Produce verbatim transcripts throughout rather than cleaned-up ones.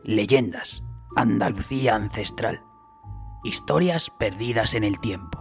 Leyendas, Andalucía ancestral. Historias perdidas en el tiempo.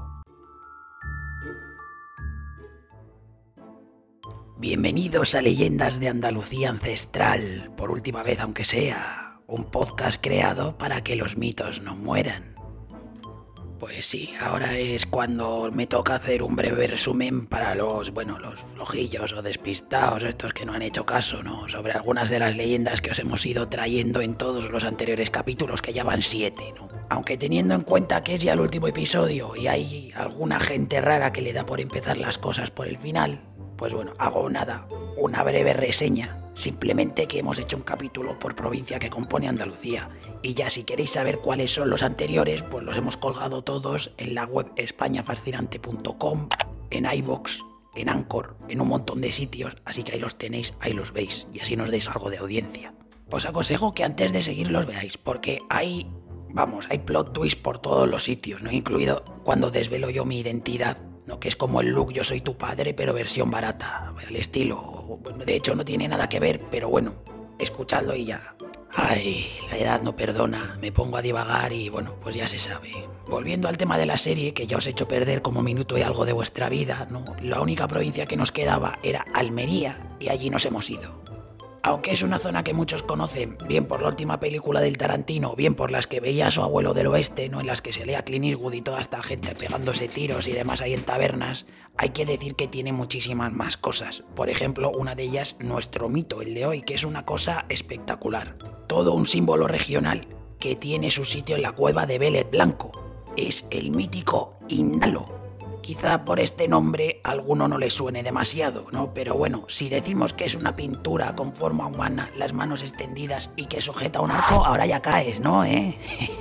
Bienvenidos a Leyendas de Andalucía ancestral, por última vez aunque sea, un podcast creado para que los mitos no mueran. Pues sí, ahora es cuando me toca hacer un breve resumen para los, bueno, los flojillos o despistados, estos que no han hecho caso, ¿no? Sobre algunas de las leyendas que os hemos ido trayendo en todos los anteriores capítulos, que ya van siete, ¿no? Aunque teniendo en cuenta que es ya el último episodio y hay alguna gente rara que le da por empezar las cosas por el final, pues bueno, hago nada, una breve reseña. Simplemente que hemos hecho un capítulo por provincia que compone Andalucía. Y ya si queréis saber cuáles son los anteriores, pues los hemos colgado todos en la web españa fascinante punto com, en iVoox, en Anchor, en un montón de sitios. Así que ahí los tenéis, ahí los veis. Y así nos deis algo de audiencia. Os aconsejo que antes de seguir los veáis, porque hay, vamos, hay plot twist por todos los sitios, ¿no? Incluido cuando desvelo yo mi identidad, ¿no? Que es como el look Yo soy tu padre, pero versión barata, al estilo. Bueno, de hecho no tiene nada que ver, pero bueno, escuchadlo y ya. Ay, la edad no perdona, me pongo a divagar y bueno, pues ya se sabe. Volviendo al tema de la serie, que ya os he hecho perder como minuto y algo de vuestra vida, ¿no? La única provincia que nos quedaba era Almería y allí nos hemos ido. Aunque es una zona que muchos conocen, bien por la última película del Tarantino, bien por las que veía a su abuelo del oeste, ¿no? En las que se lea Clint Eastwood y toda esta gente pegándose tiros y demás ahí en tabernas, hay que decir que tiene muchísimas más cosas. Por ejemplo, una de ellas, nuestro mito, el de hoy, que es una cosa espectacular. Todo un símbolo regional que tiene su sitio en la cueva de Vélez Blanco. Es el mítico Indalo. Quizá por este nombre a alguno no le suene demasiado, ¿no? Pero bueno, si decimos que es una pintura con forma humana, las manos extendidas y que sujeta un arco, ahora ya caes, ¿no? ¿Eh?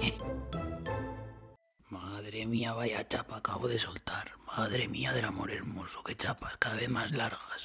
Madre mía, vaya chapa acabo de soltar. Madre mía del amor hermoso, qué chapas, cada vez más largas.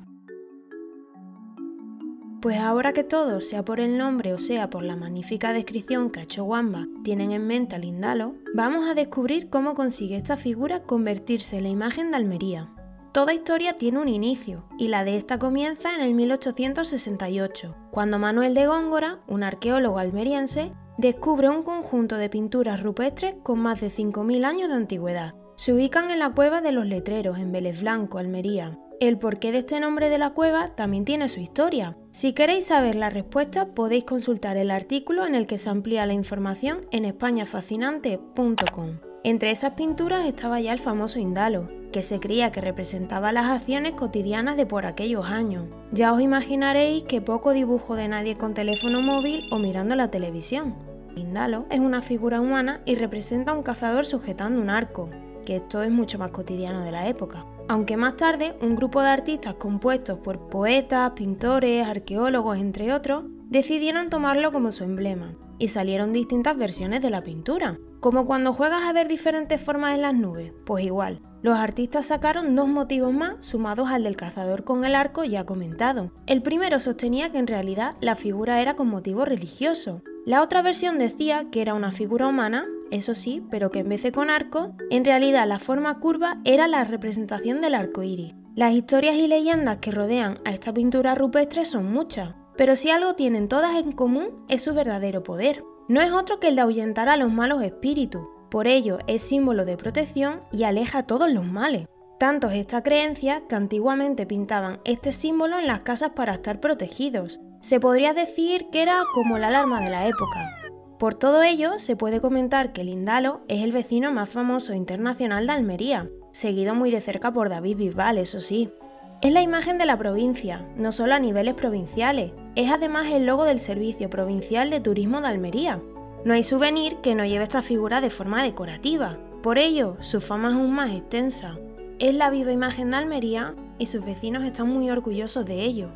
Pues ahora que todo, sea por el nombre o sea por la magnífica descripción que ha hecho Wamba, tienen en mente al Indalo, vamos a descubrir cómo consigue esta figura convertirse en la imagen de Almería. Toda historia tiene un inicio, y la de esta comienza en el mil ochocientos sesenta y ocho, cuando Manuel de Góngora, un arqueólogo almeriense, descubre un conjunto de pinturas rupestres con más de cinco mil años de antigüedad. Se ubican en la Cueva de los Letreros, en Vélez Blanco, Almería. El porqué de este nombre de la cueva también tiene su historia. Si queréis saber la respuesta, podéis consultar el artículo en el que se amplía la información en españa fascinante punto com. Entre esas pinturas estaba ya el famoso Indalo, que se creía que representaba las acciones cotidianas de por aquellos años. Ya os imaginaréis que poco dibujo de nadie con teléfono móvil o mirando la televisión. Indalo es una figura humana y representa a un cazador sujetando un arco, que esto es mucho más cotidiano de la época. Aunque más tarde, un grupo de artistas compuestos por poetas, pintores, arqueólogos, entre otros, decidieron tomarlo como su emblema, y salieron distintas versiones de la pintura. Como cuando juegas a ver diferentes formas en las nubes, pues igual. Los artistas sacaron dos motivos más sumados al del cazador con el arco ya comentado. El primero sostenía que en realidad la figura era con motivo religioso. La otra versión decía que era una figura humana, eso sí, pero que en vez de con arco, en realidad la forma curva era la representación del arco iris. Las historias y leyendas que rodean a esta pintura rupestre son muchas, pero si algo tienen todas en común es su verdadero poder. No es otro que el de ahuyentar a los malos espíritus, por ello es símbolo de protección y aleja a todos los males. Tanto es esta creencia que antiguamente pintaban este símbolo en las casas para estar protegidos. Se podría decir que era como la alarma de la época. Por todo ello, se puede comentar que el Indalo es el vecino más famoso internacional de Almería, seguido muy de cerca por David Bisbal, eso sí. Es la imagen de la provincia, no solo a niveles provinciales, es además el logo del Servicio Provincial de Turismo de Almería. No hay souvenir que no lleve esta figura de forma decorativa, por ello, su fama es aún más extensa. Es la viva imagen de Almería y sus vecinos están muy orgullosos de ello.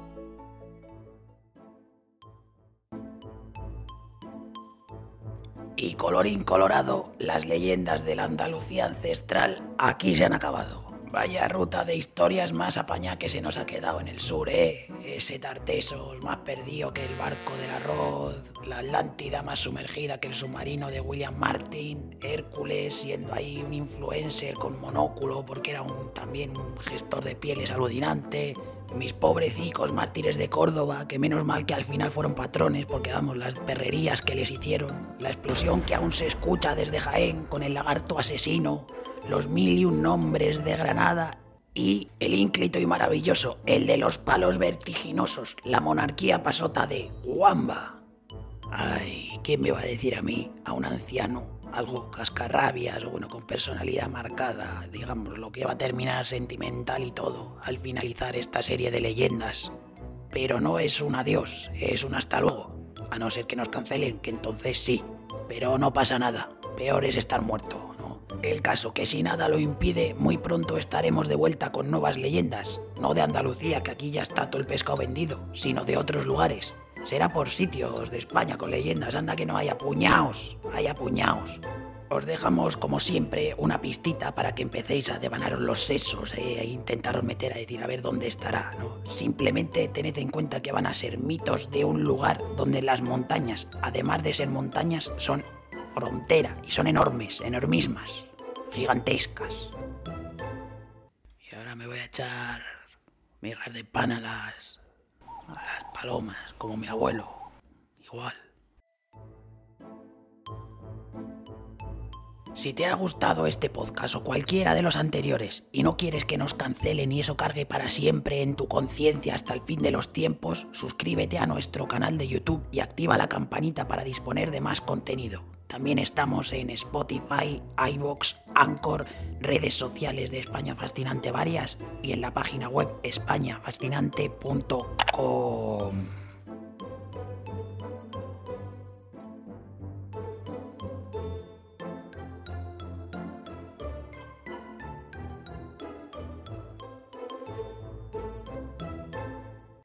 Y colorín colorado, las leyendas de la Andalucía ancestral aquí se han acabado. Vaya ruta de historias más apañada que se nos ha quedado en el sur, ¿eh? Ese Tartessos más perdido que el barco del arroz, la Atlántida más sumergida que el submarino de William Martin, Hércules siendo ahí un influencer con monóculo porque era un, también un gestor de pieles alucinante, Mis pobrecicos mártires de Córdoba, que menos mal que al final fueron patrones, porque vamos, las perrerías que les hicieron, la explosión que aún se escucha desde Jaén con el lagarto asesino, los mil y un nombres de Granada y el ínclito y maravilloso, el de los palos vertiginosos, la monarquía pasota de Wamba. Ay, ¿quién me va a decir a mí, a un anciano, algo cascarrabias o bueno, con personalidad marcada, digamos, lo que va a terminar sentimental y todo al finalizar esta serie de leyendas? Pero no es un adiós, es un hasta luego, a no ser que nos cancelen, que entonces sí, pero no pasa nada, peor es estar muerto, ¿no? El caso que si nada lo impide, muy pronto estaremos de vuelta con nuevas leyendas, no de Andalucía, que aquí ya está todo el pescado vendido, sino de otros lugares. Será por sitios de España con leyendas, anda que no haya puñaos, haya puñaos. Os dejamos, como siempre, una pistita para que empecéis a devanaros los sesos eh, e intentaros meter a decir a ver dónde estará, ¿no? Simplemente tened en cuenta que van a ser mitos de un lugar donde las montañas, además de ser montañas, son frontera y son enormes, enormismas, gigantescas. Y ahora me voy a echar migas de pan a las... a las palomas, como mi abuelo, igual. Si te ha gustado este podcast o cualquiera de los anteriores y no quieres que nos cancelen y eso cargue para siempre en tu conciencia hasta el fin de los tiempos, suscríbete a nuestro canal de YouTube y activa la campanita para disponer de más contenido. También estamos en Spotify, iVoox, Anchor, redes sociales de España Fascinante varias y en la página web españa fascinante punto com.